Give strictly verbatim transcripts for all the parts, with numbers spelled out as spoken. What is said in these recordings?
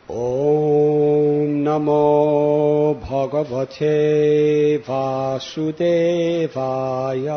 Om Namo Bhagavate Vasudevaya.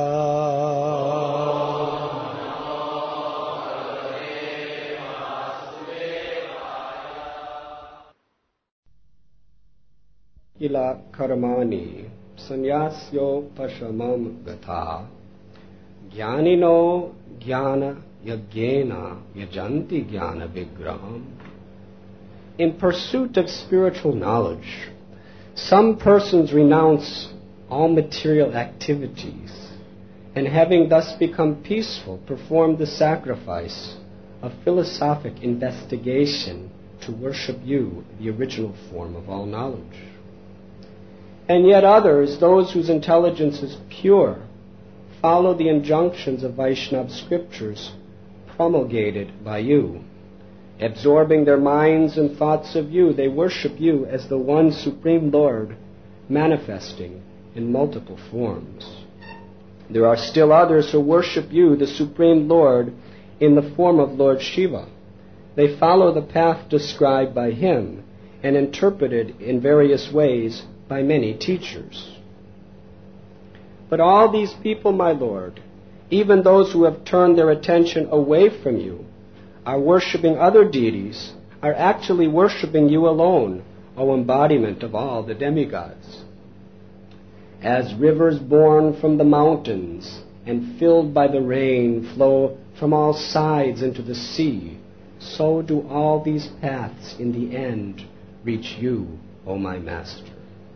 Ila karmani sanyasyo pashamam gatha jnanino jnana yajnana yajanti jnana vigraham. In pursuit of spiritual knowledge, some persons renounce all material activities, and having thus become peaceful, perform the sacrifice of philosophic investigation to worship you, the original form of all knowledge. And yet others, those whose intelligence is pure, follow the injunctions of Vaishnava scriptures promulgated by you. Absorbing their minds and thoughts of you, they worship you as the one Supreme Lord, manifesting in multiple forms. There are still others who worship you, the Supreme Lord, in the form of Lord Shiva. They follow the path described by him and interpreted in various ways by many teachers. But all these people, my Lord, even those who have turned their attention away from you, are worshipping other deities, are actually worshipping you alone, O embodiment of all the demigods. As rivers born from the mountains and filled by the rain flow from all sides into the sea, so do all these paths in the end reach you, O my Master.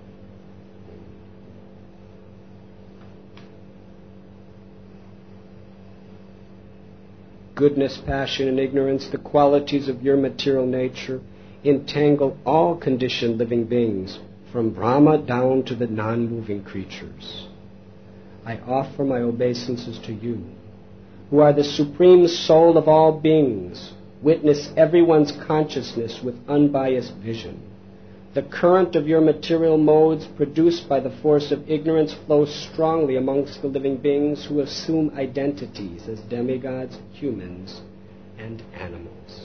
Goodness, passion, and ignorance, the qualities of your material nature, entangle all conditioned living beings, from Brahma down to the non-moving creatures. I offer my obeisances to you, who are the supreme soul of all beings. Witness everyone's consciousness with unbiased vision. The current of your material modes produced by the force of ignorance flows strongly amongst the living beings who assume identities as demigods, humans, and animals.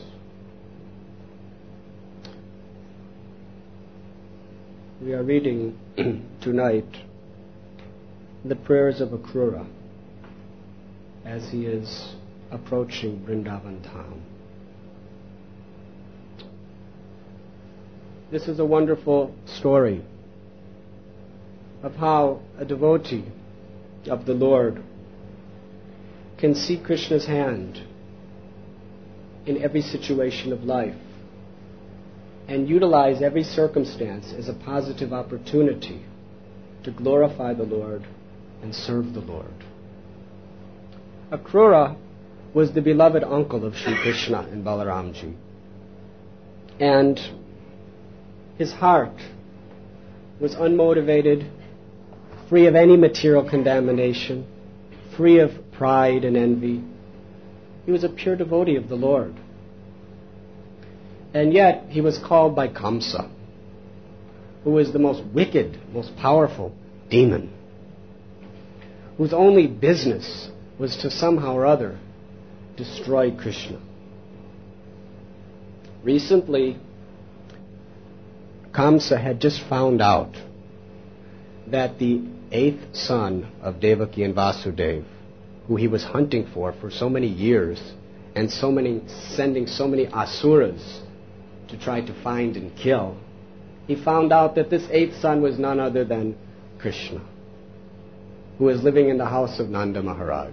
We are reading tonight the prayers of Akrura as he is approaching Vrindavan Dham. This is a wonderful story of how a devotee of the Lord can see Krishna's hand in every situation of life and utilize every circumstance as a positive opportunity to glorify the Lord and serve the Lord. Akrura was the beloved uncle of Sri Krishna and Balaramji, and his heart was unmotivated, free of any material contamination, free of pride and envy. He was a pure devotee of the Lord. And yet he was called by Kamsa, who was the most wicked, most powerful demon, whose only business was to somehow or other destroy Krishna. Recently, Kamsa had just found out that the eighth son of Devaki and Vasudeva, who he was hunting for for so many years, and so many sending so many asuras to try to find and kill, he found out that this eighth son was none other than Krishna, who was living in the house of Nanda Maharaj.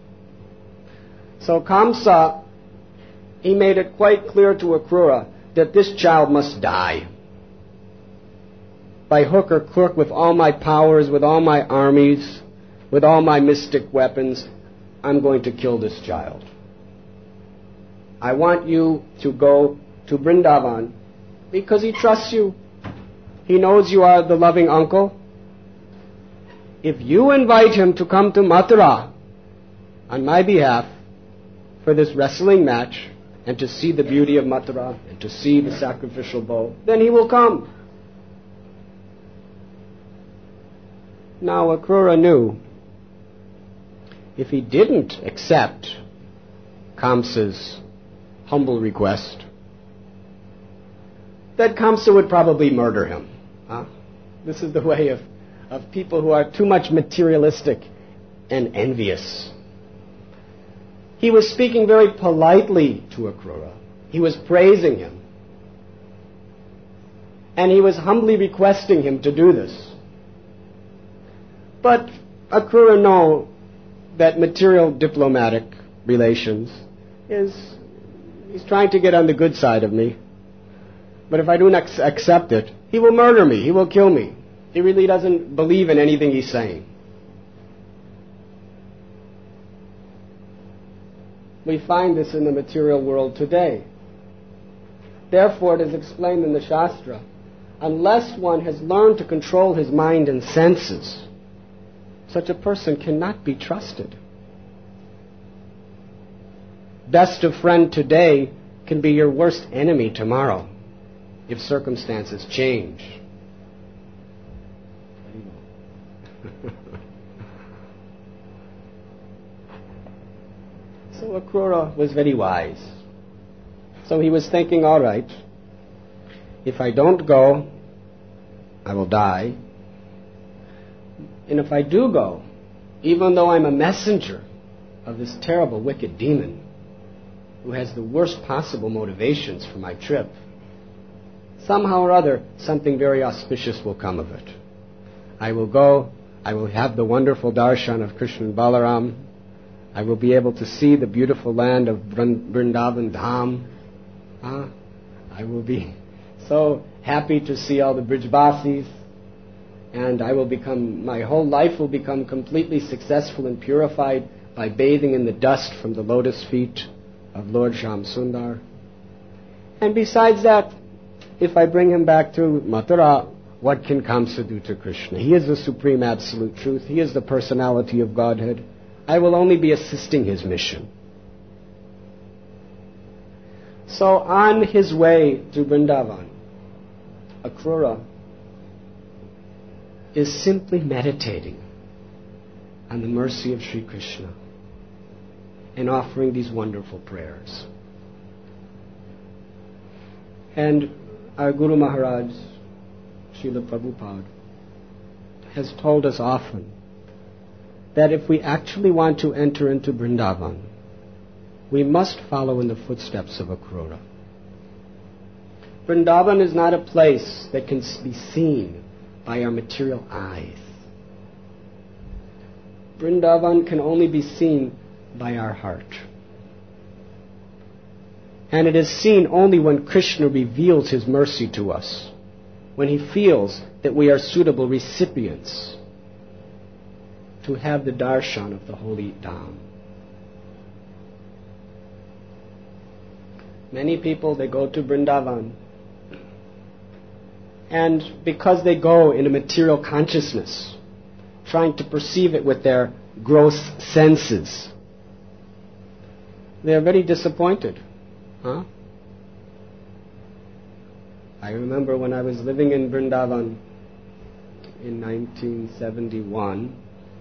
So Kamsa, he made it quite clear to Akrura that this child must die. By hook or crook, with all my powers, with all my armies, with all my mystic weapons, I'm going to kill this child. I want you to go to Vrindavan because he trusts you. He knows you are the loving uncle. If you invite him to come to Mathura on my behalf for this wrestling match and to see the beauty of Mathura and to see the sacrificial bow, then he will come. Now Akrura knew if he didn't accept Kamsa's humble request, that Kamsa would probably murder him. Huh? This is the way of, of people who are too much materialistic and envious. He was speaking very politely to Akrura. He was praising him. And he was humbly requesting him to do this. But Akrura knows that material diplomatic relations is, he's trying to get on the good side of me. But if I do not accept it, he will murder me, he will kill me. He really doesn't believe in anything he's saying. We find this in the material world today. Therefore, it is explained in the Shastra, unless one has learned to control his mind and senses, such a person cannot be trusted. Best of friend today can be your worst enemy tomorrow if circumstances change. So Akrura was very wise. So he was thinking, all right, if I don't go, I will die. And if I do go, even though I'm a messenger of this terrible, wicked demon who has the worst possible motivations for my trip, somehow or other, something very auspicious will come of it. I will go, I will have the wonderful darshan of Krishna and Balaram. I will be able to see the beautiful land of Vrindavan Dham. Huh? I will be so happy to see all the Brijvasis. And I will become, my whole life will become completely successful and purified by bathing in the dust from the lotus feet of Lord Shyam Sundar. And besides that, if I bring him back to Mathura, what can Kamsa do to Krishna? He is the supreme absolute truth. He is the personality of Godhead. I will only be assisting his mission. So on his way to Vrindavan, Akrura is simply meditating on the mercy of Sri Krishna and offering these wonderful prayers. And our Guru Maharaj, Srila Prabhupada, has told us often that if we actually want to enter into Vrindavan, we must follow in the footsteps of Akrura. Vrindavan is not a place that can be seen by our material eyes. Vrindavan can only be seen by our heart. And it is seen only when Krishna reveals his mercy to us, when he feels that we are suitable recipients to have the darshan of the holy Dham. Many people, they go to Vrindavan, and because they go in a material consciousness, trying to perceive it with their gross senses, they are very disappointed. Huh? I remember when I was living in Vrindavan in nineteen seventy-one,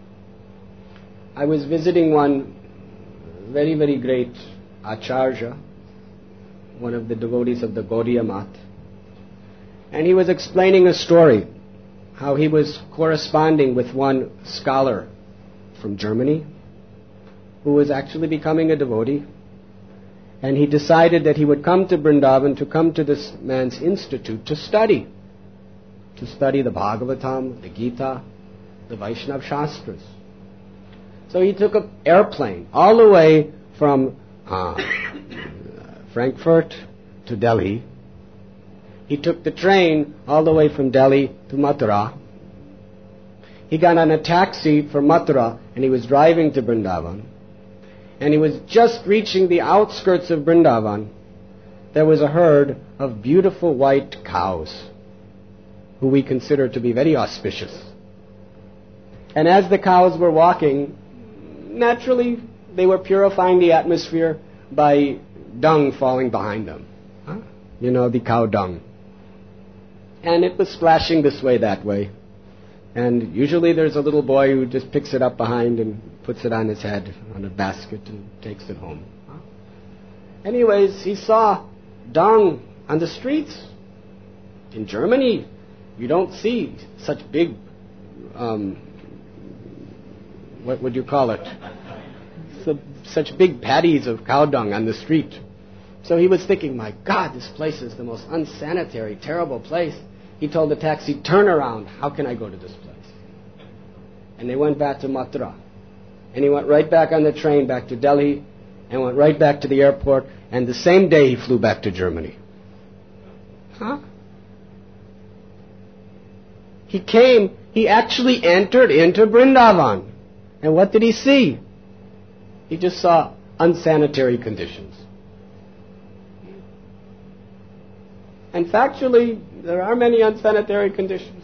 I was visiting one very, very great Acharya, one of the devotees of the Gaudiya Math. And he was explaining a story, how he was corresponding with one scholar from Germany who was actually becoming a devotee. And he decided that he would come to Vrindavan, to come to this man's institute to study. To study the Bhagavatam, the Gita, the Vaishnava Shastras. So he took an airplane all the way from uh, Frankfurt to Delhi. He took the train all the way from Delhi to Mathura. He got on a taxi from Mathura and he was driving to Vrindavan. And he was just reaching the outskirts of Vrindavan. There was a herd of beautiful white cows, who we consider to be very auspicious. And as the cows were walking, naturally they were purifying the atmosphere by dung falling behind them. Huh? You know, the cow dung. And it was splashing this way, that way. And usually there's a little boy who just picks it up behind and puts it on his head on a basket and takes it home. Anyways, he saw dung on the streets. In Germany, you don't see such big, um, what would you call it? So, such big patties of cow dung on the street. So he was thinking, my God, this place is the most unsanitary, terrible place. He told the taxi, turn around. How can I go to this place? And they went back to Mathura. And he went right back on the train back to Delhi and went right back to the airport. And the same day he flew back to Germany. Huh? He came, he actually entered into Vrindavan. And what did he see? He just saw unsanitary conditions. And factually, there are many unsanitary conditions.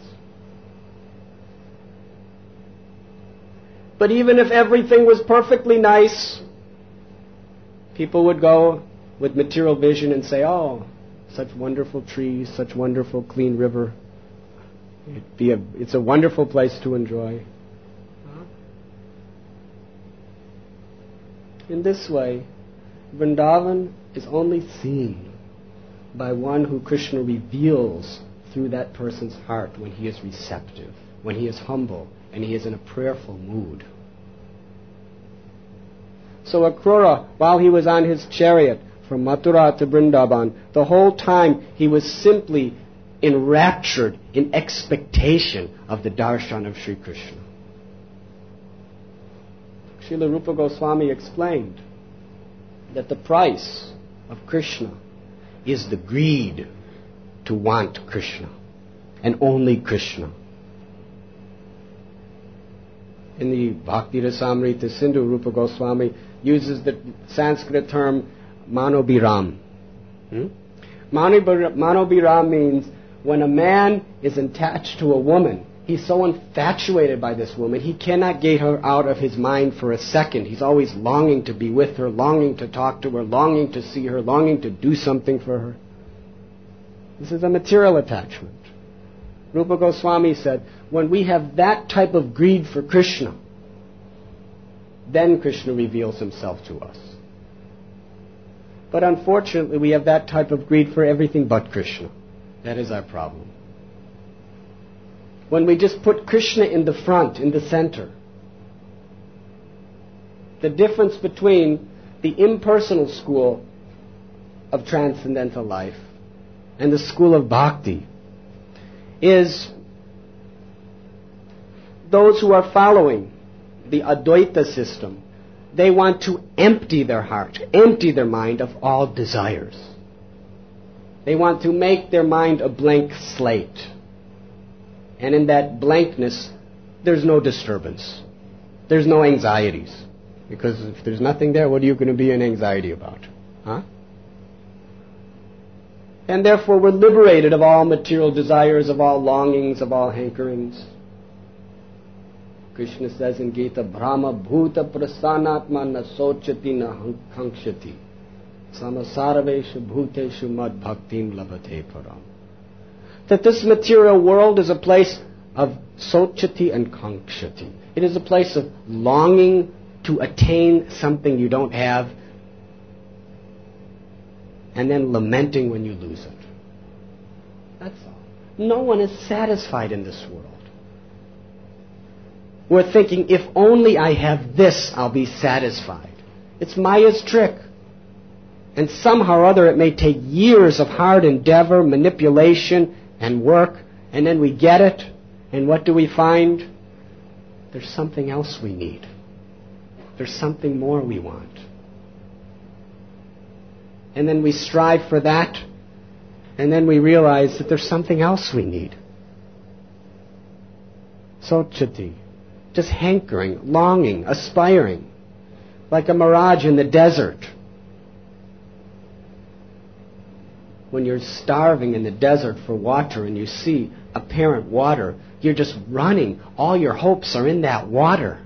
But even if everything was perfectly nice, people would go with material vision and say, oh, such wonderful trees, such wonderful clean river. It'd be a, it's a wonderful place to enjoy. In this way, Vrindavan is only seen by one who Krishna reveals through that person's heart when he is receptive, when he is humble, and he is in a prayerful mood. So Akrura, while he was on his chariot from Mathura to Vrindavan, the whole time he was simply enraptured in expectation of the darshan of Sri Krishna. Srila Rupa Goswami explained that the price of Krishna is the greed to want Krishna, and only Krishna. In the Bhakti Rasamrita Sindhu, Rupa Goswami uses the Sanskrit term Manobhiram. Hmm? Manobhiram means when a man is attached to a woman, he's so infatuated by this woman, he cannot get her out of his mind for a second. He's always longing to be with her, longing to talk to her, longing to see her, longing to do something for her. This is a material attachment. Rupa Goswami said, when we have that type of greed for Krishna, then Krishna reveals himself to us. But unfortunately, we have that type of greed for everything but Krishna. That is our problem. When we just put Krishna in the front, in the center, the difference between the impersonal school of transcendental life and the school of bhakti is those who are following the Advaita system, they want to empty their heart, empty their mind of all desires. They want to make their mind a blank slate. And in that blankness, there's no disturbance. There's no anxieties. Because if there's nothing there, what are you going to be in anxiety about? Huh? And therefore we're liberated of all material desires, of all longings, of all hankerings. Krishna says in Gita, Brahma bhuta prasanatma na sochati na hankshati. Samasarveshu bhuteshu mad bhaktim labhate param. That this material world is a place of sochati and kankshati. It is a place of longing to attain something you don't have and then lamenting when you lose it. That's all. No one is satisfied in this world. We're thinking, if only I have this, I'll be satisfied. It's Maya's trick. And somehow or other it may take years of hard endeavor, manipulation, and work, and then we get it, and what do we find? There's something else we need. There's something more we want. And then we strive for that, and then we realize that there's something else we need. Sochati, just hankering, longing, aspiring, like a mirage in the desert. When you're starving in the desert for water and you see apparent water, you're just running. All your hopes are in that water.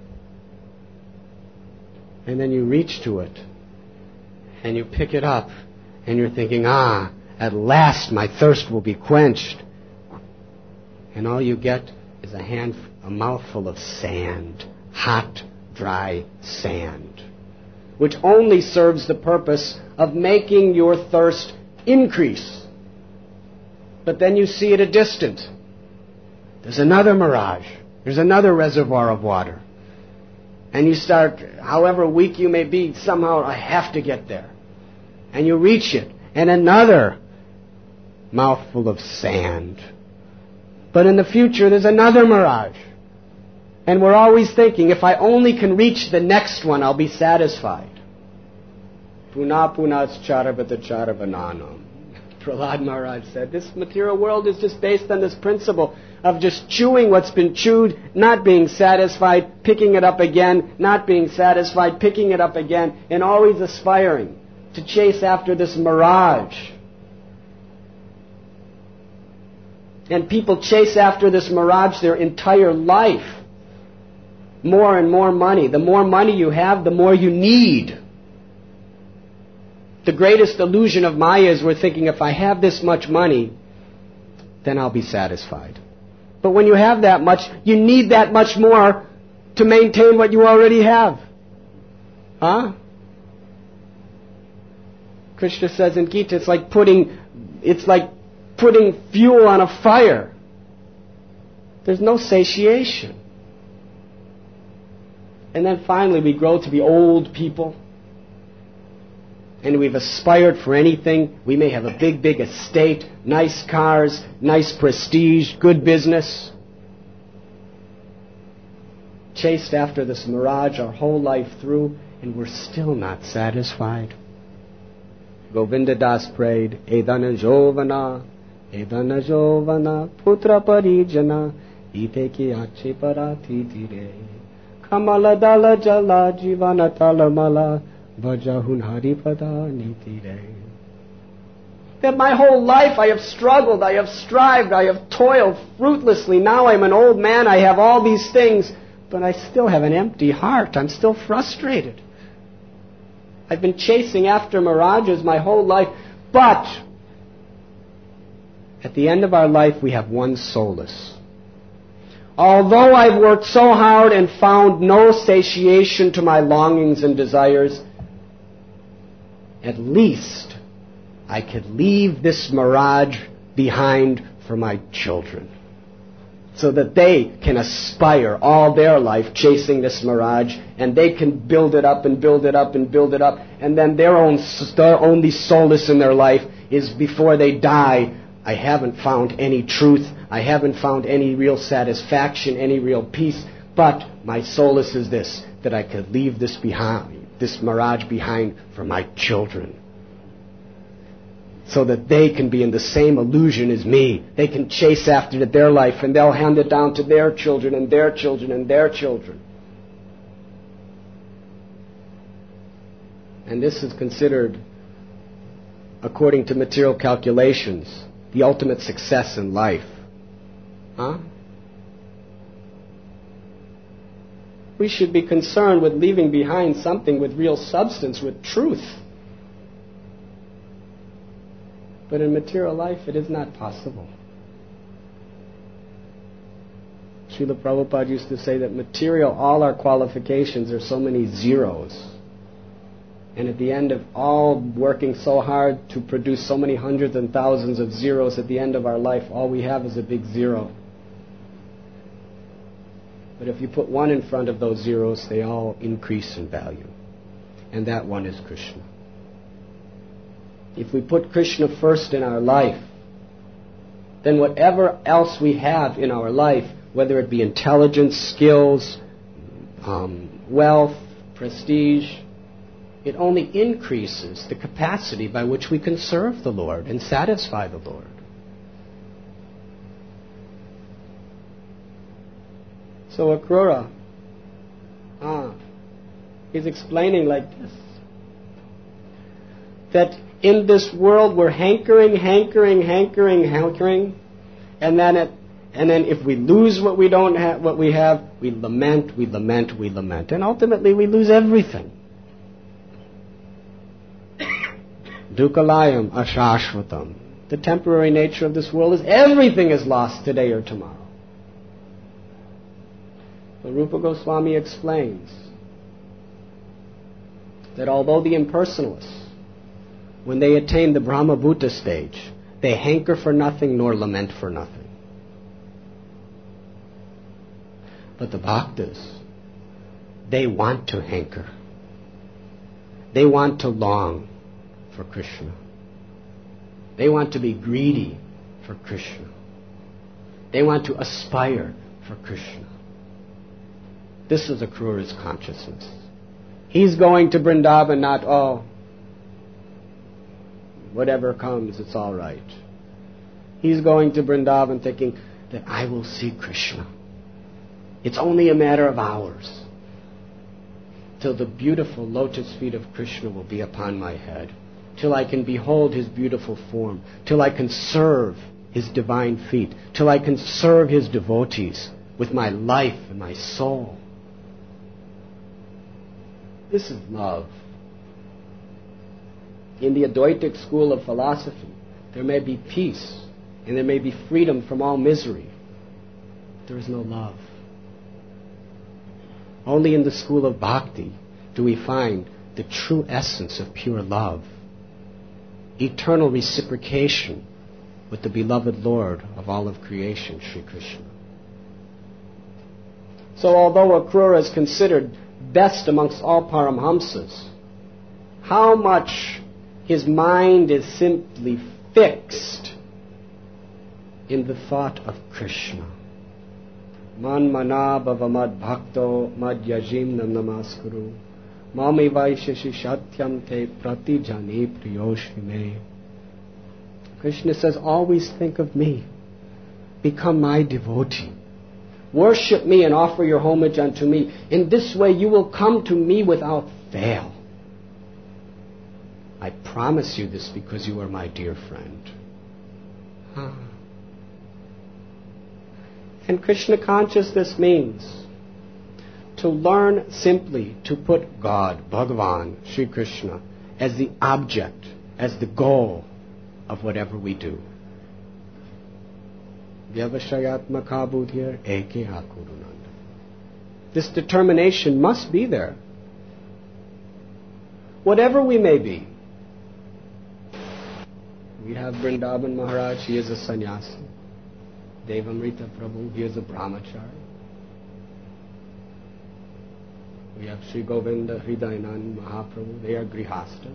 And then you reach to it and you pick it up and you're thinking, ah, at last my thirst will be quenched. And all you get is a hand, a mouthful of sand, hot, dry sand, which only serves the purpose of making your thirst increase. But then you see at a distance, there's another mirage. There's another reservoir of water. And you start, however weak you may be, somehow I have to get there. And you reach it. And another mouthful of sand. But in the future, there's another mirage. And we're always thinking, if I only can reach the next one, I'll be satisfied. Puna punas charabata charavananam. Prahlad Maharaj said, this material world is just based on this principle of just chewing what's been chewed, not being satisfied, picking it up again, not being satisfied, picking it up again, and always aspiring to chase after this mirage. And people chase after this mirage their entire life. More and more money. The more money you have, the more you need. The greatest illusion of Maya is we're thinking, if I have this much money, then I'll be satisfied. But when you have that much, you need that much more to maintain what you already have. Huh? Krishna says in Gita, it's like putting, it's like putting fuel on a fire. There's no satiation. And then finally we grow to be old people. And we've aspired for anything. We may have a big, big estate, nice cars, nice prestige, good business. Chased after this mirage our whole life through, and we're still not satisfied. Govinda Das prayed, Edana Jovana, Edana Jovana, Putra Parijana, Ite ki ache parati tire, Kamala Dala Jala Jivana Talamala, that my whole life I have struggled, I have strived, I have toiled fruitlessly. Now I'm an old man, I have all these things, but I still have an empty heart. I'm still frustrated. I've been chasing after mirages my whole life, but at the end of our life we have one solace. Although I've worked so hard and found no satiation to my longings and desires, at least I could leave this mirage behind for my children, so that they can aspire all their life chasing this mirage, and they can build it up and build it up and build it up, and then their own their only solace in their life is before they die, I haven't found any truth, I haven't found any real satisfaction, any real peace, but my solace is this, that I could leave this behind, this mirage behind for my children, so that they can be in the same illusion as me. They can chase after their life, and they'll hand it down to their children and their children and their children. And this is considered, according to material calculations, the ultimate success in life. Huh? We should be concerned with leaving behind something with real substance, with truth. But in material life, it is not possible. Srila Prabhupada used to say that material, all our qualifications are so many zeros. And at the end of all working so hard to produce so many hundreds and thousands of zeros, at the end of our life, all we have is a big zero. But if you put one in front of those zeros, they all increase in value. And that one is Krishna. If we put Krishna first in our life, then whatever else we have in our life, whether it be intelligence, skills, um, wealth, prestige, it only increases the capacity by which we can serve the Lord and satisfy the Lord. So Akrura, ah, he's explaining like this, that in this world we're hankering, hankering, hankering, hankering, and then it, and then if we lose what we don't have, what we have, we lament, we lament, we lament, and ultimately we lose everything. Dukalayam ashashvatam. The temporary nature of this world is everything is lost today or tomorrow. But Rupa Goswami explains that although the impersonalists, when they attain the Brahma Bhuta stage, They hanker for nothing nor lament for nothing. But the bhaktas, they want to hanker. They want to long for Krishna. They want to be greedy for Krishna. They want to aspire for Krishna. This is Akrura's consciousness. He's going to Vrindavan, not, oh, whatever comes, it's all right. He's going to Vrindavan thinking that I will see Krishna. It's only a matter of hours till the beautiful lotus feet of Krishna will be upon my head, till I can behold his beautiful form, till I can serve his divine feet, till I can serve his devotees with my life and my soul. This is love. In the Advaitic school of philosophy, there may be peace and there may be freedom from all misery. There is no love. Only in the school of bhakti do we find the true essence of pure love, eternal reciprocation with the beloved Lord of all of creation, Sri Krishna. So although Akrura is considered best amongst all Paramhamsas, how much his mind is simply fixed in the thought of Krishna. Man mana bhava mad bhakto mad yajim namaskuru mami vaishashi shatyam te prati jani priyoshi me. Krishna says, always think of me. Become my devotee. Worship me and offer your homage unto me. In this way you will come to me without fail. I promise you this because you are my dear friend. Ah. And Krishna consciousness means to learn simply to put God, Bhagavan, Sri Krishna, as the object, as the goal of whatever we do. Vyavashayatmaka buddhir eke hakurunanda. This determination must be there. Whatever we may be. We have Vrindavan Maharaj, he is a sannyasi. Devamrita Prabhu, he is a brahmachari. We have Sri Govinda Hridayanand Mahaprabhu, they are grihastas.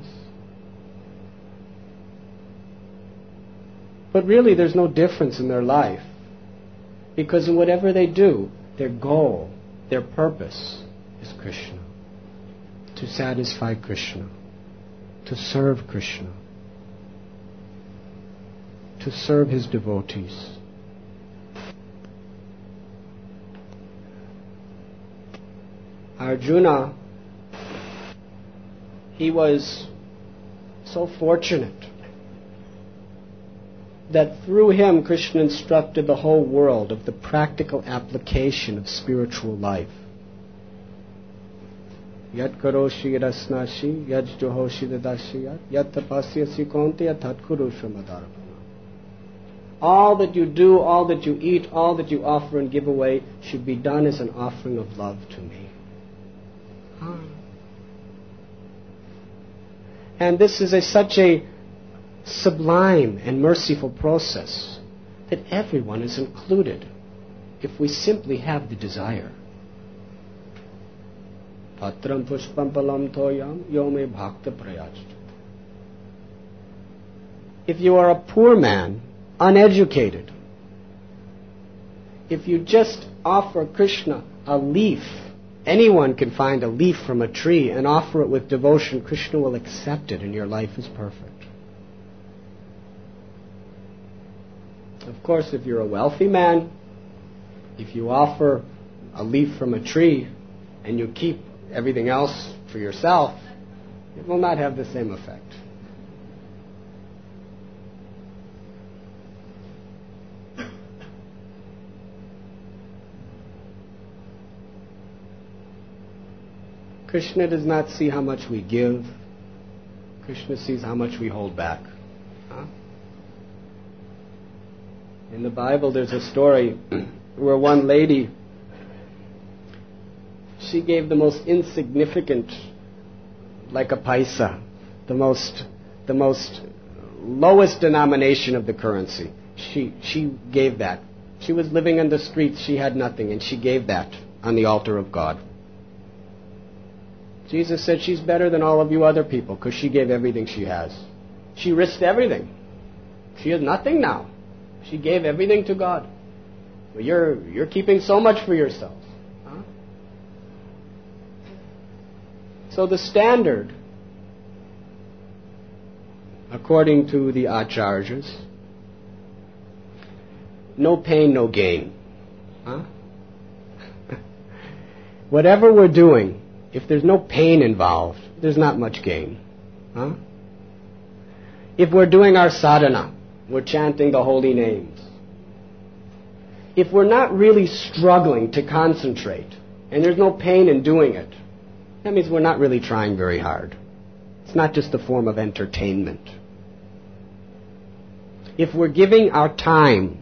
But really there's no difference in their life, because in whatever they do, their goal, their purpose is Krishna. To satisfy Krishna, to serve Krishna, to serve his devotees. Arjuna, he was so fortunate that through him Krishna instructed the whole world of the practical application of spiritual life. Yat karoshi rasnashi, yat johoshi dadashiyat, yat tapasyasi konteya tat kurushamadharapana. All that you do, all that you eat, all that you offer and give away should be done as an offering of love to me. And this is a, such a sublime and merciful process that everyone is included if we simply have the desire. Patram pushpam palam toyam yome bhakta prayachta. If you are a poor man, uneducated, if you just offer Krishna a leaf, anyone can find a leaf from a tree and offer it with devotion, Krishna will accept it and your life is perfect. Of course, if you're a wealthy man, if you offer a leaf from a tree and you keep everything else for yourself, it will not have the same effect. Krishna does not see how much we give. Krishna sees how much we hold back. Huh? In the Bible there's a story where one lady, she gave the most insignificant, like a paisa, the most, the most lowest denomination of the currency. She, she gave that. She was living in the streets. She had nothing, and she gave that on the altar of God. Jesus said she's better than all of you other people because she gave everything she has. She risked everything. She has nothing now. She gave everything to God. Well, you're, you're keeping so much for yourselves. Huh? So the standard, according to the Acharyas, no pain, no gain. Huh? Whatever we're doing, if there's no pain involved, there's not much gain. Huh? If we're doing our sadhana, we're chanting the holy names. If we're not really struggling to concentrate, and there's no pain in doing it, that means we're not really trying very hard. It's not just a form of entertainment. If we're giving our time,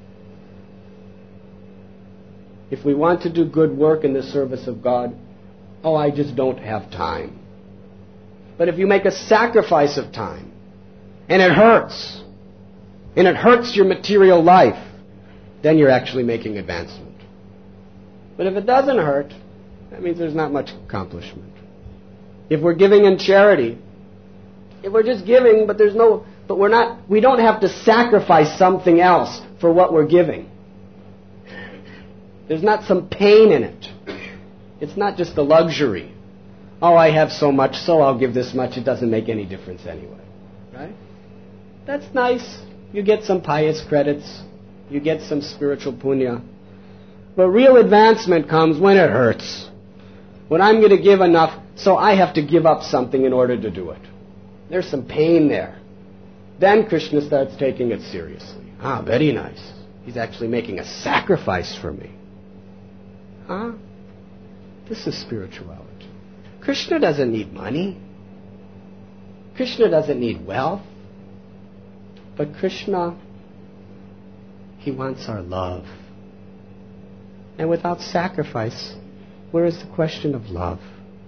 if we want to do good work in the service of God, oh, I just don't have time. But if you make a sacrifice of time, and it hurts, and it hurts your material life, then you're actually making advancement. But if it doesn't hurt, that means there's not much accomplishment. If we're giving in charity, if we're just giving, but there's no, but we're not, we don't have to sacrifice something else for what we're giving. There's not some pain in it. It's not just a luxury. Oh, I have so much, so I'll give this much. It doesn't make any difference anyway. Right? That's nice. You get some pious credits. You get some spiritual punya. But real advancement comes when it hurts. When I'm going to give enough, so I have to give up something in order to do it. There's some pain there. Then Krishna starts taking it seriously. Ah, very nice. He's actually making a sacrifice for me. Huh? This is spirituality. Krishna doesn't need money. Krishna doesn't need wealth. But Krishna, he wants our love. And without sacrifice, where is the question of love?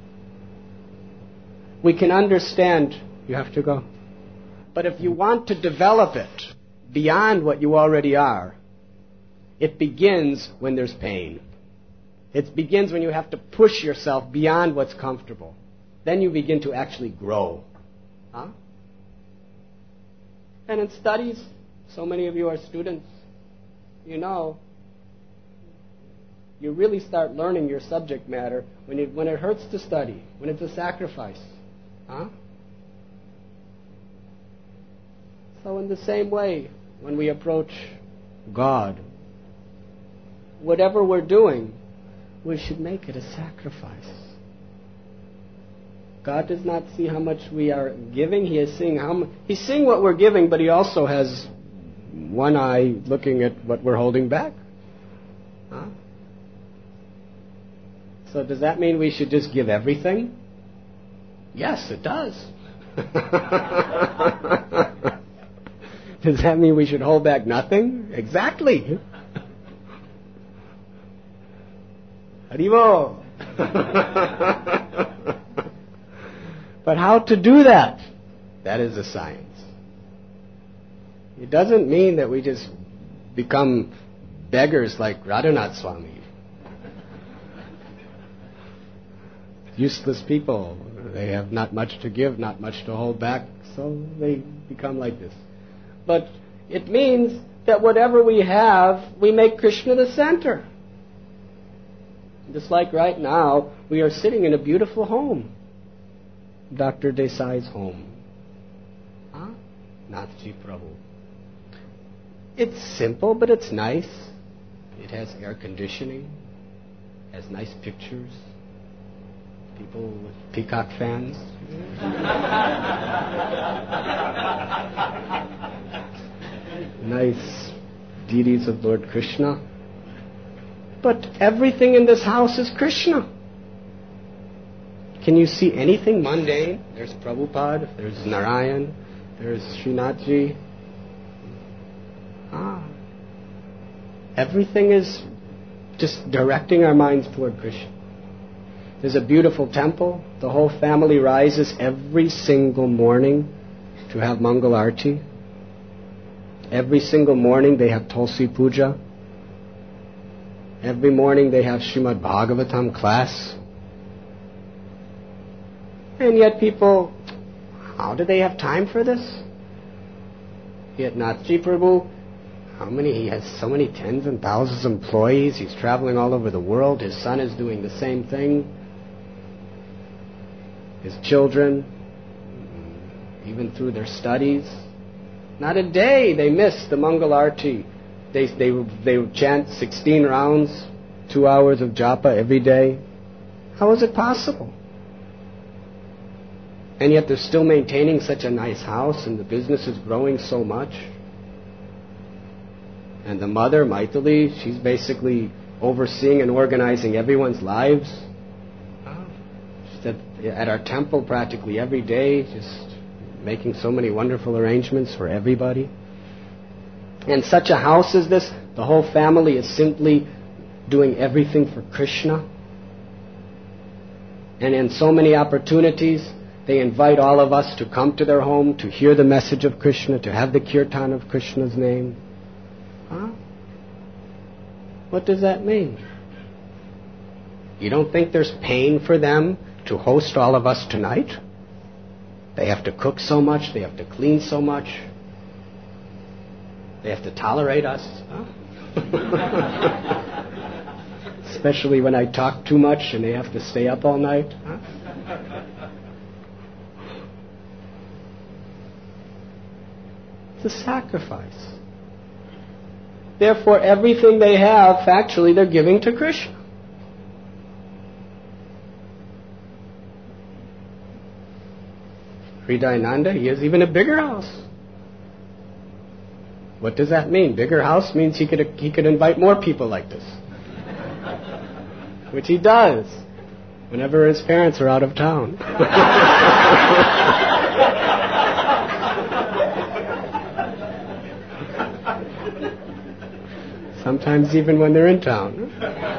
We can understand, you have to go. But if you want to develop it beyond what you already are, it begins when there's pain. It begins when you have to push yourself beyond what's comfortable. Then you begin to actually grow. Huh? And in studies, so many of you are students. You know, you really start learning your subject matter when it, when it hurts to study, when it's a sacrifice. Huh? So in the same way, when we approach God, whatever we're doing, we should make it a sacrifice. God does not see how much we are giving. He is seeing how much, He's seeing what we're giving, but He also has one eye looking at what we're holding back. Huh? So does that mean we should just give everything? Yes, it does. Does that mean we should hold back nothing? Exactly. Haribo. But how to do that? That is a science. It doesn't mean that we just become beggars like Radhanath Swami. Useless people. They have not much to give, not much to hold back, so they become like this. But it means that whatever we have, we make Krishna the center. Just like right now, we are sitting in a beautiful home. Doctor Desai's home. Huh? Nathji Prabhu. It's simple, but it's nice. It has air conditioning. Has nice pictures. People with peacock fans. Nice deities of Lord Krishna. But everything in this house is Krishna. Can you see anything mundane? There's Prabhupada, there's Narayan, there's Srinathji. Ah. Everything is just directing our minds toward Krishna. There's a beautiful temple. The whole family rises every single morning to have Mangal Arti. Every single morning they have Tulsi Puja. Every morning they have Srimad Bhagavatam class. And yet people, how do they have time for this? Yet Nathji Prabhu, how many, he has so many tens and thousands of employees, he's traveling all over the world, his son is doing the same thing. His children, even through their studies, not a day they miss the Mangal Arti. They, they, they chant sixteen rounds, two hours of japa every day. How is it possible? And yet they're still maintaining such a nice house and the business is growing so much. And the mother, Maithili, she's basically overseeing and organizing everyone's lives. She's at, at our temple practically every day, just making so many wonderful arrangements for everybody. In such a house as this, the whole family is simply doing everything for Krishna. And in so many opportunities, they invite all of us to come to their home, to hear the message of Krishna, to have the kirtan of Krishna's name. Huh? What does that mean? You don't think there's pain for them to host all of us tonight? They have to cook so much, they have to clean so much, they have to tolerate us. Huh? Especially when I talk too much and they have to stay up all night. Huh? It's a sacrifice. Therefore, everything they have, factually, they're giving to Krishna. Hridayananda, he has even a bigger house. What does that mean? Bigger house means he could he could invite more people like this. Which he does, whenever his parents are out of town. Sometimes even when they're in town.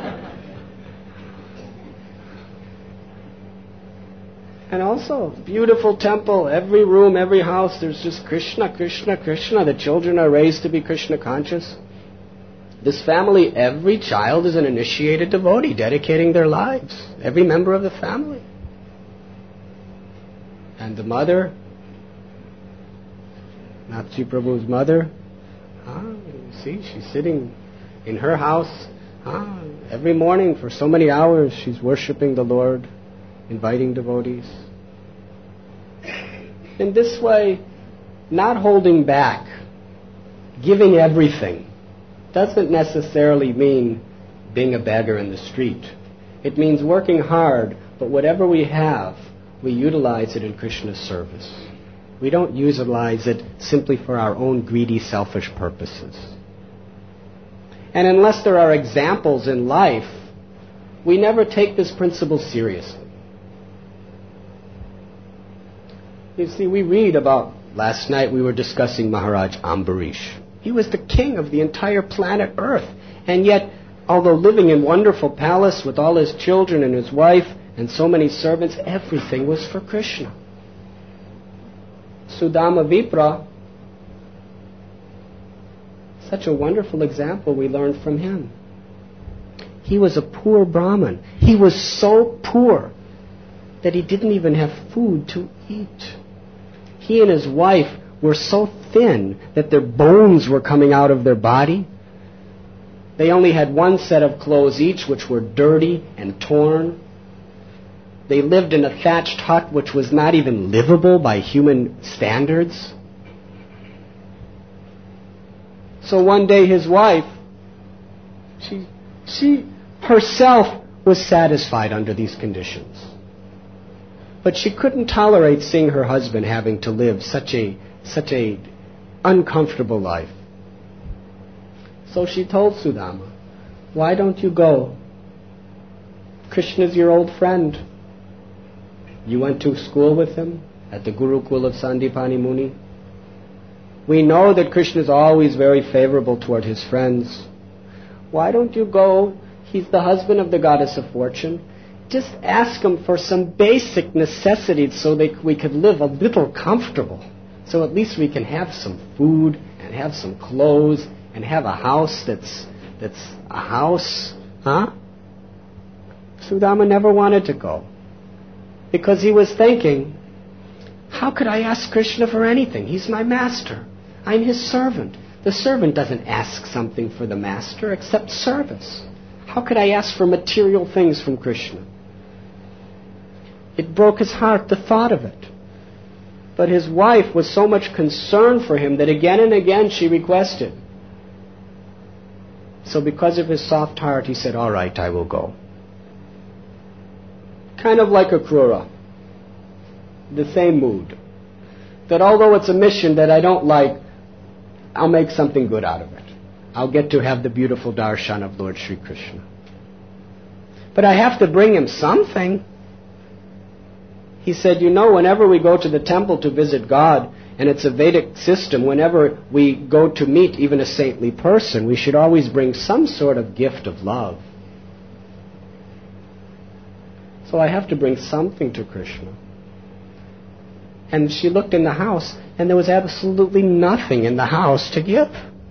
And also, beautiful temple, every room, every house, there's just Krishna, Krishna, Krishna. The children are raised to be Krishna conscious. This family, every child is an initiated devotee, dedicating their lives. Every member of the family. And the mother, Nathji Prabhu's mother, ah, you see, she's sitting in her house ah, every morning for so many hours. She's worshipping the Lord, inviting devotees. In this way, not holding back, giving everything, doesn't necessarily mean being a beggar in the street. It means working hard, but whatever we have, we utilize it in Krishna's service. We don't utilize it simply for our own greedy, selfish purposes. And unless there are examples in life, we never take this principle seriously. You see, we read about, last night we were discussing Maharaj Ambarish. He was the king of the entire planet Earth. And yet, although living in wonderful palace with all his children and his wife and so many servants, everything was for Krishna. Sudama Vipra, such a wonderful example we learned from him. He was a poor Brahmin. He was so poor that he didn't even have food to eat. He and his wife were so thin that their bones were coming out of their body. They only had one set of clothes each, which were dirty and torn. They lived in a thatched hut which was not even livable by human standards. So one day his wife, she, she herself was satisfied under these conditions. But she couldn't tolerate seeing her husband having to live such a such a uncomfortable life. So she told Sudama, why don't you go? Krishna's your old friend. You went to school with him at the Gurukul of Sandipani Muni. We know that Krishna is always very favorable toward his friends. Why don't you go? He's the husband of the goddess of fortune. Just ask him for some basic necessities so that we could live a little comfortable. so at least we can have some food and have some clothes and have a house that's that's a house, huh? Sudama never wanted to go because he was thinking, how could I ask Krishna for anything? He's my master. I'm his servant. The servant doesn't ask something for the master except service. How could I ask for material things from Krishna? It broke his heart, the thought of it. But his wife was so much concerned for him that again and again she requested. So because of his soft heart, he said, all right, I will go. Kind of like Akrura. The same mood. That although it's a mission that I don't like, I'll make something good out of it. I'll get to have the beautiful darshan of Lord Sri Krishna. But I have to bring him something. He said, you know, whenever we go to the temple to visit God, and it's a Vedic system, whenever we go to meet even a saintly person, we should always bring some sort of gift of love. So I have to bring something to Krishna. And she looked in the house, and there was absolutely nothing in the house to give.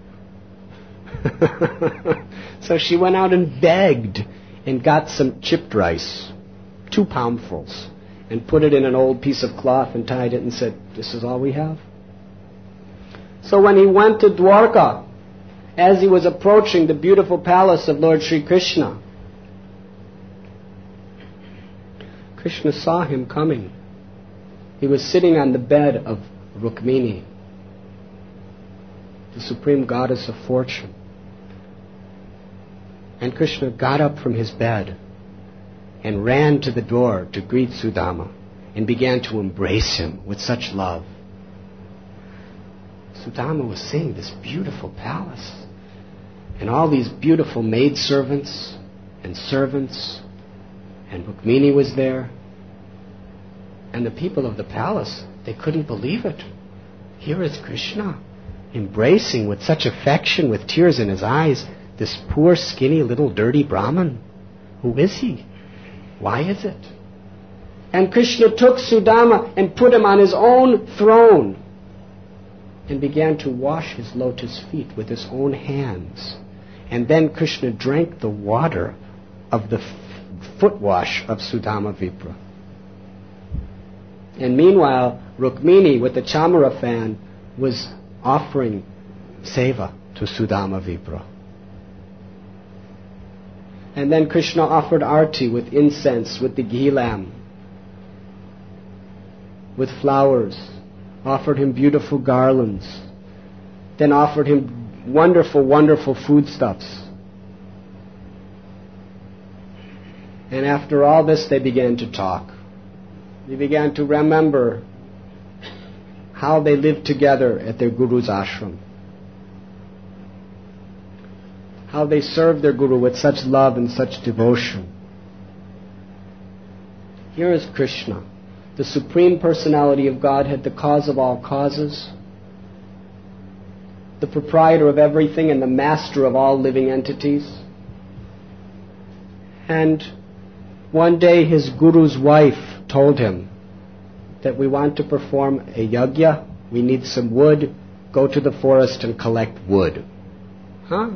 So she went out and begged and got some chipped rice, two poundfuls, and put it in an old piece of cloth and tied it and said, this is all we have. So when he went to Dwarka, as he was approaching the beautiful palace of Lord Sri Krishna, Krishna saw him coming. He was sitting on the bed of Rukmini, the supreme goddess of fortune. And Krishna got up from his bed and ran to the door to greet Sudama and began to embrace him with such love. Sudama was seeing this beautiful palace and all these beautiful maidservants and servants, and Rukmini was there. And the people of the palace, they couldn't believe it. Here is Krishna embracing with such affection, with tears in his eyes, this poor, skinny, little, dirty Brahmin. Who is he? Why is it? And Krishna took Sudama and put him on his own throne and began to wash his lotus feet with his own hands. And then Krishna drank the water of the f- foot wash of Sudama Vipra. And meanwhile, Rukmini with the chamara fan was offering seva to Sudama Vipra. And then Krishna offered arti with incense, with the ghee lamb, with flowers, offered him beautiful garlands, then offered him wonderful, wonderful foodstuffs. And after all this, they began to talk. They began to remember how they lived together at their Guru's ashram. How they served their Guru with such love and such devotion. Here is Krishna, the Supreme Personality of Godhead, the cause of all causes, the proprietor of everything and the master of all living entities. And one day his Guru's wife told him that we want to perform a yajna, we need some wood, go to the forest and collect wood. Huh?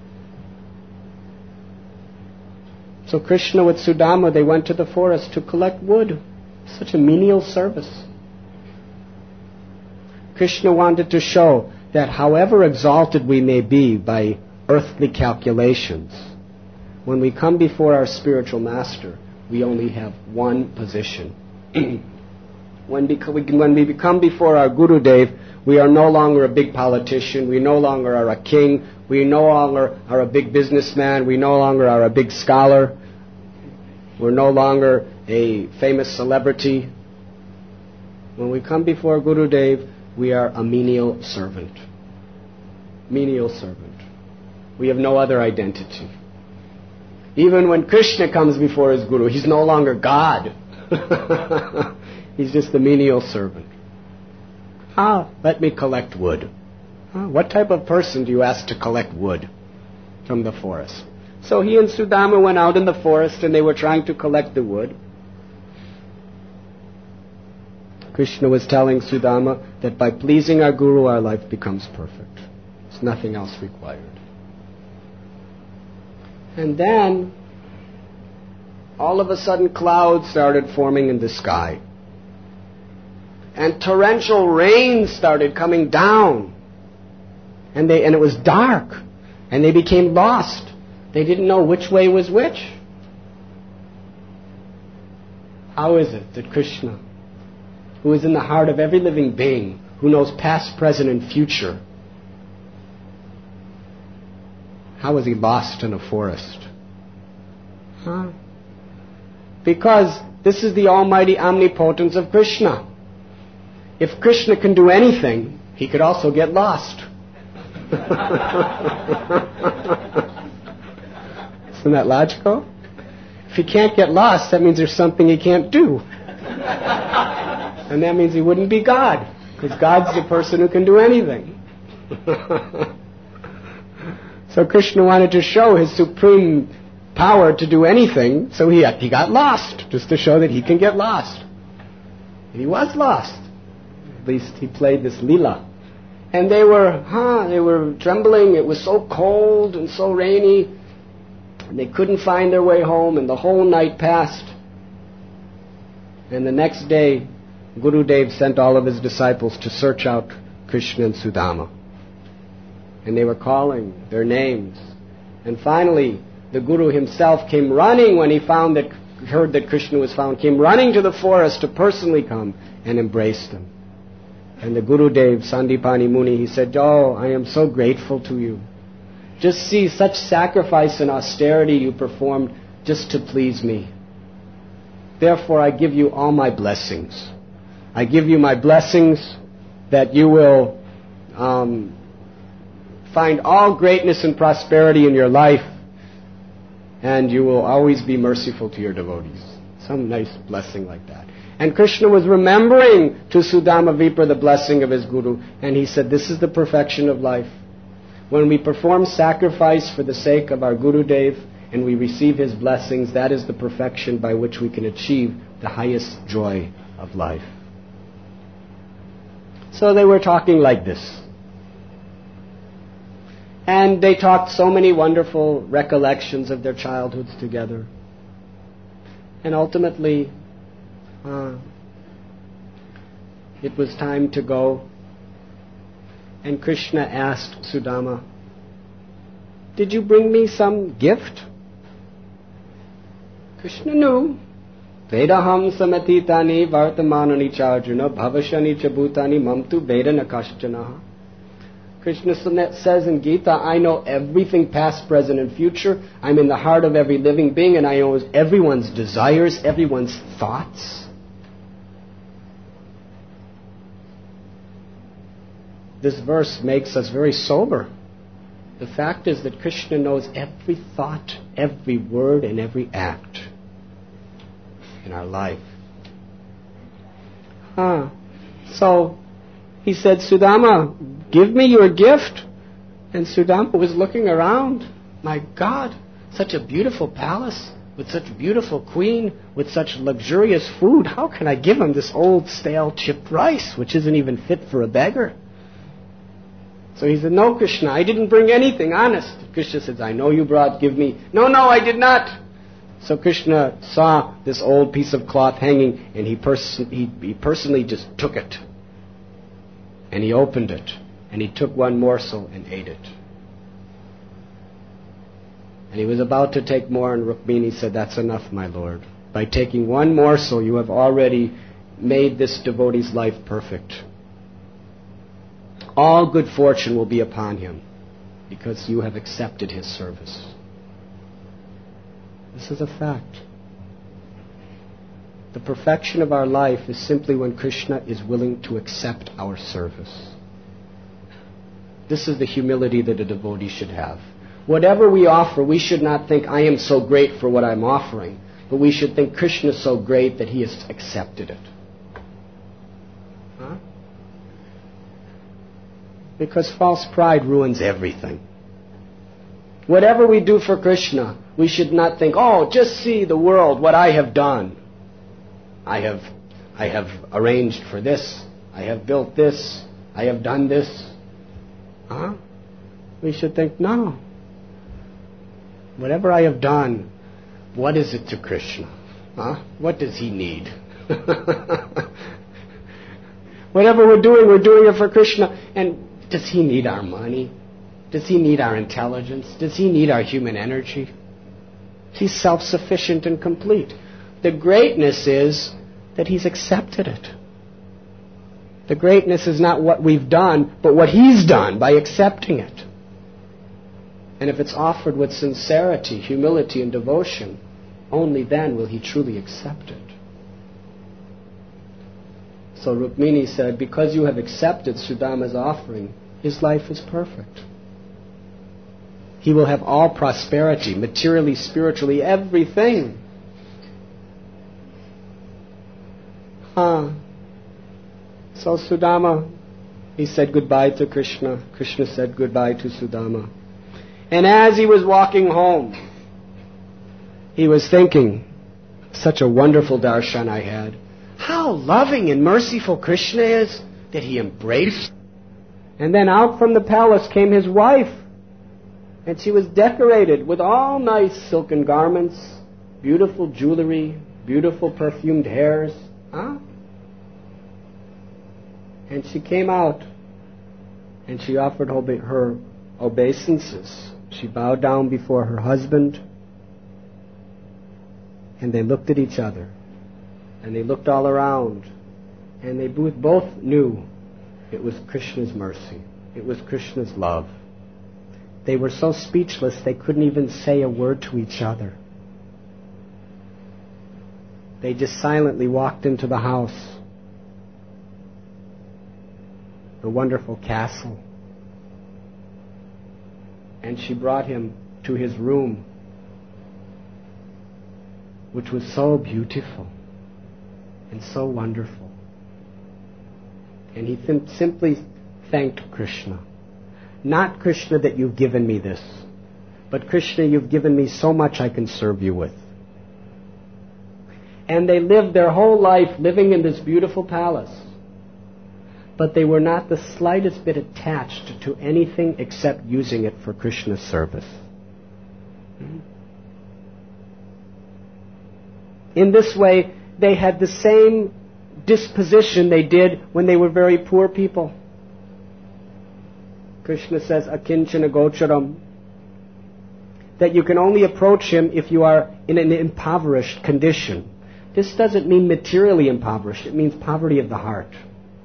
So Krishna with Sudama, they went to the forest to collect wood. Such a menial service. Krishna wanted to show that however exalted we may be by earthly calculations, when we come before our spiritual master, we only have one position. when, beca- when we come before our Gurudev, we are no longer a big politician, we no longer are a king, we no longer are a big businessman, we no longer are a big scholar, we're no longer a famous celebrity. When we come before Gurudev, we are a menial servant. Menial servant. We have no other identity. Even when Krishna comes before his Guru, he's no longer God. He's just the menial servant. Ah, let me collect wood. Ah, what type of person do you ask to collect wood from the forest? So he and Sudama went out in the forest and they were trying to collect the wood. Krishna was telling Sudama that by pleasing our Guru, our life becomes perfect. There's nothing else required. And then, all of a sudden, clouds started forming in the sky. And torrential rain started coming down. And they and it was dark. And they became lost. They didn't know which way was which. How is it that Krishna, who is in the heart of every living being, who knows past, present, and future, how was he lost in a forest? Huh? Because this is the almighty omnipotence of Krishna. If Krishna can do anything, he could also get lost. Isn't that logical? If he can't get lost, that means there's something he can't do. And that means he wouldn't be God, because God's the person who can do anything. So Krishna wanted to show his supreme power to do anything, so he, he got lost, just to show that he can get lost. And he was lost. At least he played this lila. And they were, huh, they were trembling. It was so cold and so rainy. And they couldn't find their way home, and the whole night passed. And the next day, Gurudev sent all of his disciples to search out Krishna and Sudama. And they were calling their names. And finally, the Guru himself came running when he found that, heard that Krishna was found, came running to the forest to personally come and embrace them. And the Gurudev, Sandipani Muni, he said, "Oh, I am so grateful to you. Just see such sacrifice and austerity you performed just to please me. Therefore, I give you all my blessings. I give you my blessings that you will um, find all greatness and prosperity in your life, and you will always be merciful to your devotees." Some nice blessing like that. And Krishna was remembering to Sudama Vipra the blessing of his Guru, and he said, this is the perfection of life. When we perform sacrifice for the sake of our Gurudev and we receive his blessings, that is the perfection by which we can achieve the highest joy of life. So they were talking like this. And they talked so many wonderful recollections of their childhoods together. And ultimately, uh, it was time to go. And Krishna asked Sudama, "Did you bring me some gift?" Krishna knew. Vedaham samatitani vartamanani charjuna bhavashani chabhutani mamtu vedana kashchanaha. Krishna says in Gita, I know everything past, present, and future. I'm in the heart of every living being, and I know everyone's desires, everyone's thoughts. This verse makes us very sober. The fact is that Krishna knows every thought, every word, and every act in our life. Huh. So, he said, Sudama, give me your gift. And Sudama was looking around. My God, such a beautiful palace, with such a beautiful queen, with such luxurious food. How can I give him this old stale chipped rice, which isn't even fit for a beggar? So he said, no, Krishna, I didn't bring anything, honest. Krishna says, I know you brought, give me. No, no, I did not. So Krishna saw this old piece of cloth hanging, and he, pers- he, he personally just took it. And he opened it, and he took one morsel and ate it. And he was about to take more, and Rukmini said, that's enough, my Lord. By taking one morsel, you have already made this devotee's life perfect. All good fortune will be upon him, because you have accepted his service. This is a fact. The perfection of our life is simply when Krishna is willing to accept our service. This is the humility that a devotee should have. Whatever we offer, we should not think, I am so great for what I'm offering, but we should think Krishna is so great that he has accepted it. Huh? Because false pride ruins everything. Whatever we do for Krishna, we should not think, oh, just see the world, what I have done. I have I have arranged for this. I have built this. I have done this. Huh? We should think, no. Whatever I have done, what is it to Krishna? Huh? What does he need? Whatever we're doing, we're doing it for Krishna. And does he need our money? Does he need our intelligence? Does he need our human energy? He's self-sufficient and complete. The greatness is that he's accepted it. The greatness is not what we've done, but what he's done by accepting it. And if it's offered with sincerity, humility, and devotion, only then will he truly accept it. So Rukmini said, because you have accepted Sudama's offering, his life is perfect. He will have all prosperity, materially, spiritually, everything. Huh. So Sudama, he said goodbye to Krishna. Krishna said goodbye to Sudama. And as he was walking home, he was thinking, such a wonderful darshan I had. How loving and merciful Krishna is that he embraced. And then out from the palace came his wife. And she was decorated with all nice silken garments, beautiful jewelry, beautiful perfumed hairs. Huh? And she came out and she offered her obeisances. She bowed down before her husband. And they looked at each other. And they looked all around. And they both knew it was Krishna's mercy. It was Krishna's love. They were so speechless they couldn't even say a word to each other. They just silently walked into the house. The wonderful castle. And she brought him to his room, which was so beautiful and so wonderful. And he th- simply thanked Krishna. Not Krishna that you've given me this, but Krishna, you've given me so much I can serve you with. And they lived their whole life living in this beautiful palace. But they were not the slightest bit attached to anything except using it for Krishna's service. In this way, they had the same disposition they did when they were very poor people. Krishna says, akinchana gocharam, that you can only approach him if you are in an impoverished condition. This doesn't mean materially impoverished. It means poverty of the heart.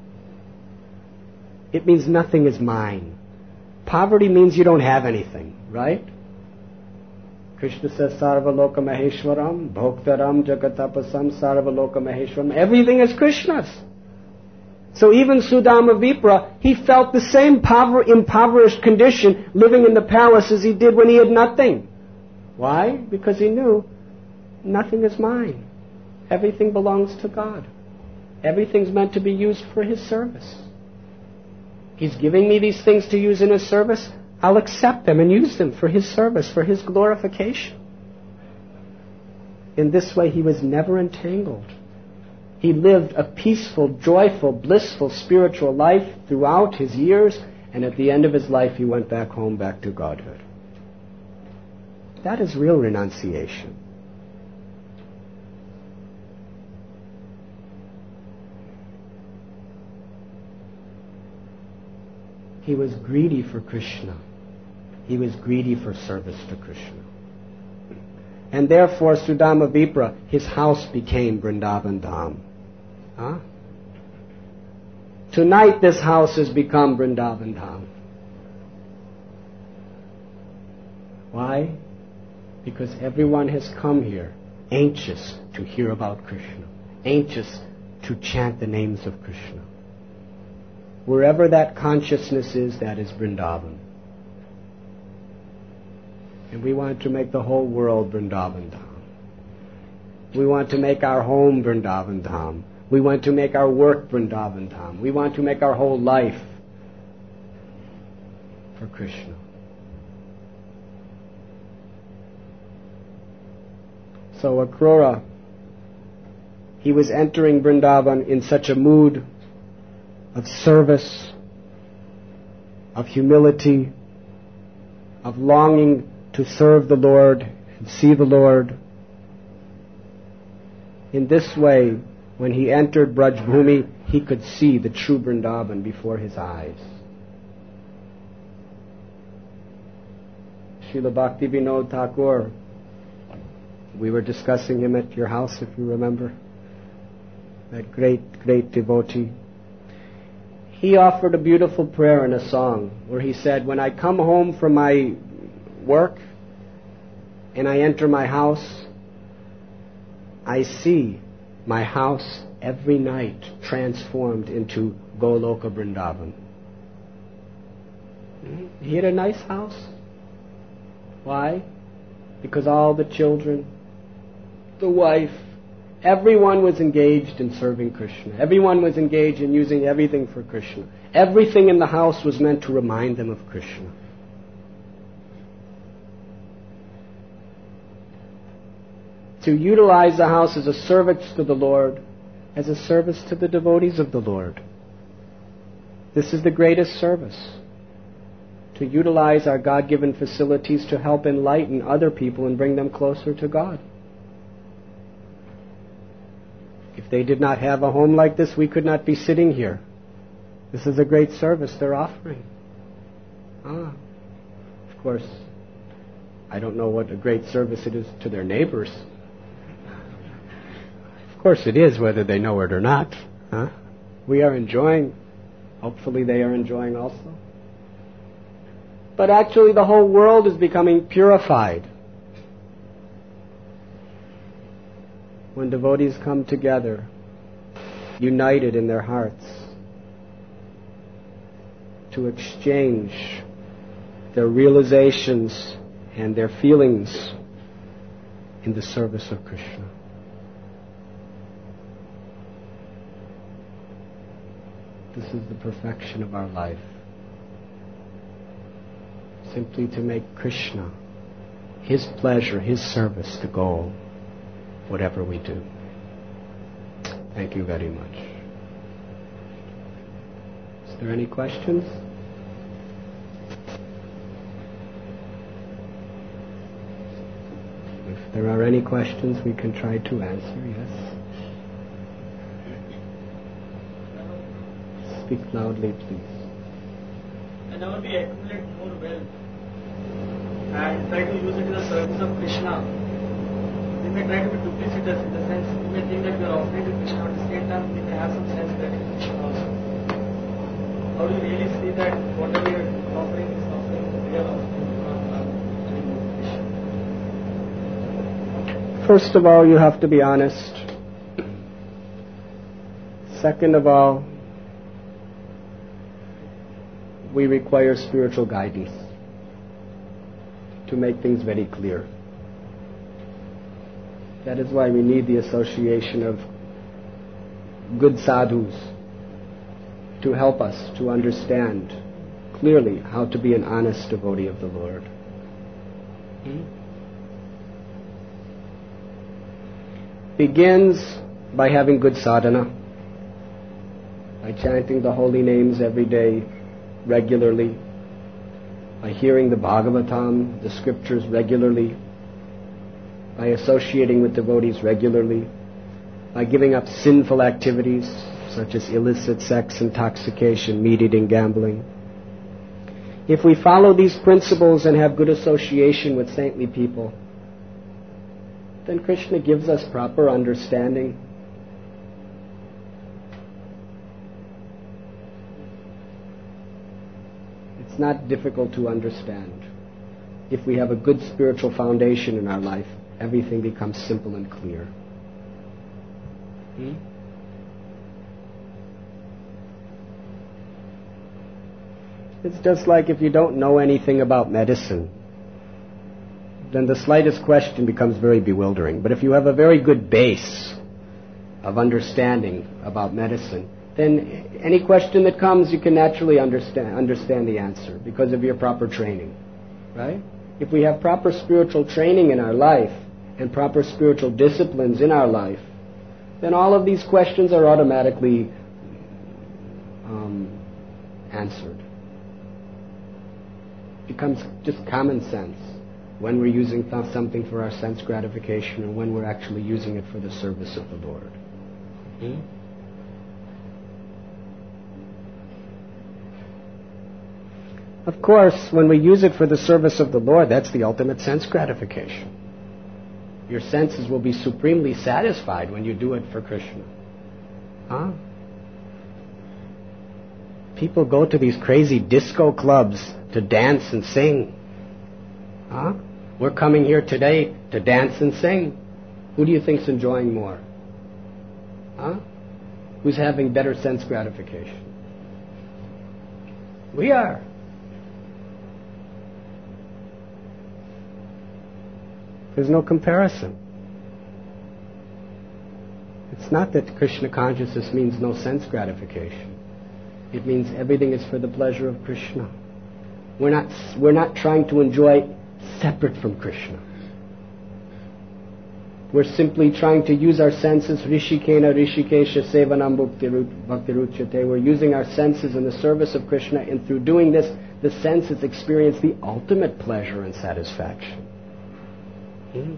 It means nothing is mine. Poverty means you don't have anything, right? Krishna says, Sarvaloka Maheshwaram, Bhoktaram Jagatapasam, Sarvaloka Maheshwaram. Everything is Krishna's. So even Sudama Vipra, he felt the same pover- impoverished condition living in the palace as he did when he had nothing. Why? Because he knew nothing is mine. Everything belongs to God. Everything's meant to be used for his service. He's giving me these things to use in his service. I'll accept them and use them for his service, for his glorification. In this way, he was never entangled. He lived a peaceful, joyful, blissful spiritual life throughout his years, and at the end of his life, he went back home, back to Godhood. That is real renunciation. He was greedy for Krishna. He was greedy for service to Krishna. And therefore, Sudama Vipra, his house became Vrindavan Dham. Huh? Tonight, this house has become Vrindavan Dham. Why? Because everyone has come here anxious to hear about Krishna, anxious to chant the names of Krishna. Wherever that consciousness is, that is Vrindavan. And we want to make the whole world Vrindavan Dham. We want to make our home Vrindavan Dham. We want to make our work Vrindavan Dham. We want to make our whole life for Krishna. So Akrura, he was entering Vrindavan in such a mood of service, of humility, of longing to serve the Lord and see the Lord. In this way, when he entered Braj Bhumi, he could see the true Vrindavan before his eyes. Srila Bhakti Vinod Thakur, we were discussing him at your house, if you remember. That great, great devotee. He offered a beautiful prayer in a song where he said, when I come home from my work and I enter my house, I see my house every night transformed into Goloka Vrindavan. He had a nice house. Why? Because all the children, the wife, everyone was engaged in serving Krishna. Everyone was engaged in using everything for Krishna. Everything in the house was meant to remind them of Krishna. To utilize the house as a service to the Lord, as a service to the devotees of the Lord. This is the greatest service. To utilize our God-given facilities to help enlighten other people and bring them closer to God. If they did not have a home like this, we could not be sitting here. This is a great service they're offering. Ah, of course, I don't know what a great service it is to their neighbors. Of course it is, whether they know it or not. Huh? We are enjoying. Hopefully they are enjoying also. But actually the whole world is becoming purified when devotees come together, united in their hearts, to exchange their realizations and their feelings in the service of Krishna. This is the perfection of our life. Simply to make Krishna, His pleasure, His service the goal, whatever we do. Thank you very much. Is there any questions? If there are any questions, we can try to answer, yes. Speak loudly, please. Whenever we accumulate more wealth and try to use it in the service of Krishna, we may try to be duplicitous in the sense we may think that we are offering to Krishna, at the same time we may have some sense that it is Krishna also. How do you really see that whatever we are offering is offering the real offering, not having Krishna? First of all, you have to be honest. Second of all, we require spiritual guidance to make things very clear. That is why we need the association of good sadhus to help us to understand clearly how to be an honest devotee of the Lord. Hmm? Begins by having good sadhana, by chanting the holy names every day, regularly, by hearing the Bhagavatam, the scriptures regularly, by associating with devotees regularly, by giving up sinful activities such as illicit sex, intoxication, meat eating, gambling. If we follow these principles and have good association with saintly people, then Krishna gives us proper understanding. It's not difficult to understand. If we have a good spiritual foundation in our life, everything becomes simple and clear. Hmm? It's just like if you don't know anything about medicine, then the slightest question becomes very bewildering. But if you have a very good base of understanding about medicine, then any question that comes, you can naturally understand understand the answer because of your proper training, right? If we have proper spiritual training in our life and proper spiritual disciplines in our life, then all of these questions are automatically um, answered. It becomes just common sense when we're using th- something for our sense gratification and when we're actually using it for the service of the Lord. Hmm? Of course, when we use it for the service of the Lord, that's the ultimate sense gratification. Your senses will be supremely satisfied when you do it for Krishna. Huh? People go to these crazy disco clubs to dance and sing. Huh? We're coming here today to dance and sing. Who do you think's enjoying more? Huh? Who's having better sense gratification? We are. There's no comparison. It's not that Krishna consciousness means no sense gratification. It means everything is for the pleasure of Krishna. We're not, we're not trying to enjoy separate from Krishna. We're simply trying to use our senses. Rishikena Rishikesha Sevanam Bhaktiruchyate. We're using our senses in the service of Krishna, and through doing this, the senses experience the ultimate pleasure and satisfaction. Hmm?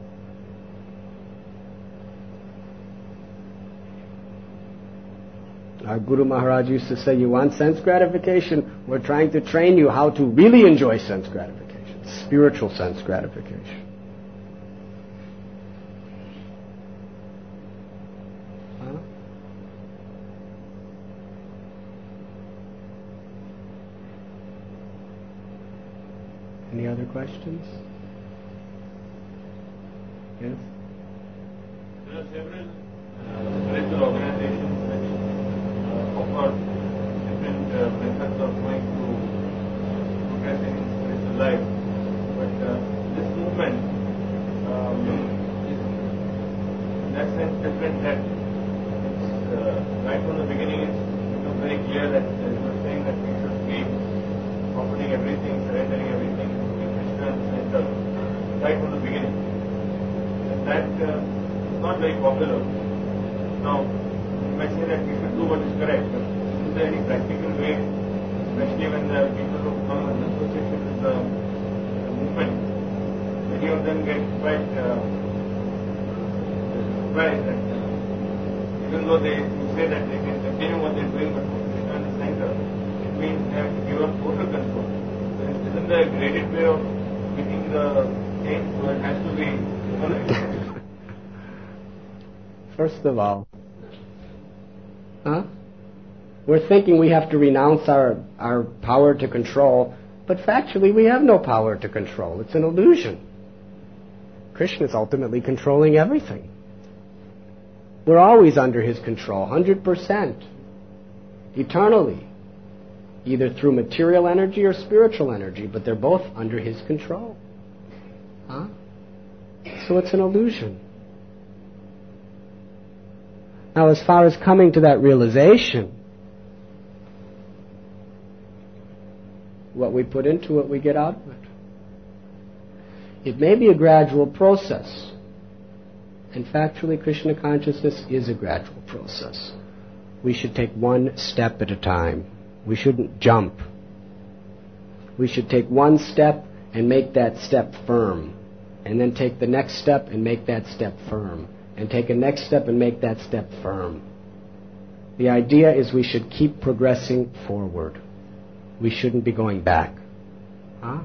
Our Guru Maharaj used to say, you want sense gratification? We're trying to train you how to really enjoy sense gratification, spiritual sense gratification. Huh? Any other questions? Yes? There are several uh, spiritual organizations which uh, offer different uh, methods of going to progressing in spiritual life. But uh, this movement um, is in that sense different, that it's, uh, right from the beginning it's become very clear that uh, you were saying that we should be offering everything, surrendering everything to Krishna and center right from the beginning. That uh, is not very popular. Now, you might say that we should do what is correct, but is there any practical way, especially when the people who come in association with the, the movement, many of them get quite uh, surprised that uh, even though they say that they can continue what they're doing, but Krishna in the center, it means they have to give up total control. So isn't there a graded way of meeting the aim? So it has to be First of all, huh? We're thinking we have to renounce our, our power to control, but factually we have no power to control. It's an illusion. Krishna is ultimately controlling everything. We're always under his control, one hundred percent, eternally, either through material energy or spiritual energy, but they're both under his control. Huh? So it's an illusion. Now, as far as coming to that realization, what we put into it, we get out of it. It may be a gradual process. And factually, Krishna consciousness is a gradual process. We should take one step at a time. We shouldn't jump. We should take one step and make that step firm. And then take the next step and make that step firm. And take a next step and make that step firm. The idea is we should keep progressing forward. We shouldn't be going back. Huh?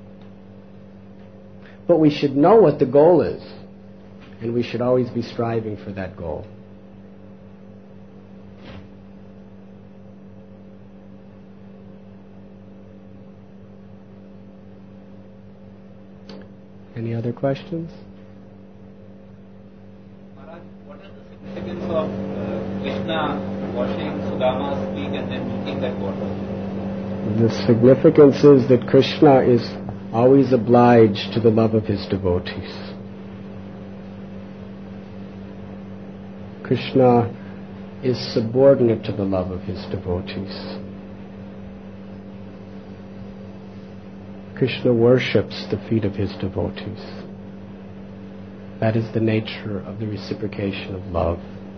But we should know what the goal is. And we should always be striving for that goal. Any other questions? Maharaj, what is the significance of uh, Krishna washing Sudama's feet and then drinking that water? The significance is that Krishna is always obliged to the love of his devotees. Krishna is subordinate to the love of his devotees. Krishna worships the feet of his devotees. That is the nature of the reciprocation of love.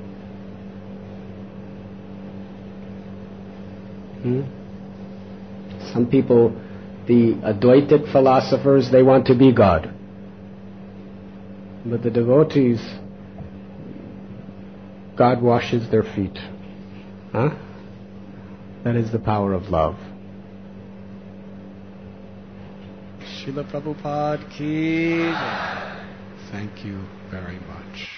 Hmm? Some people, the Advaitic philosophers, they want to be God. But the devotees, God washes their feet. Huh? That is the power of love. Srila Prabhupada ki jai. Thank you very much.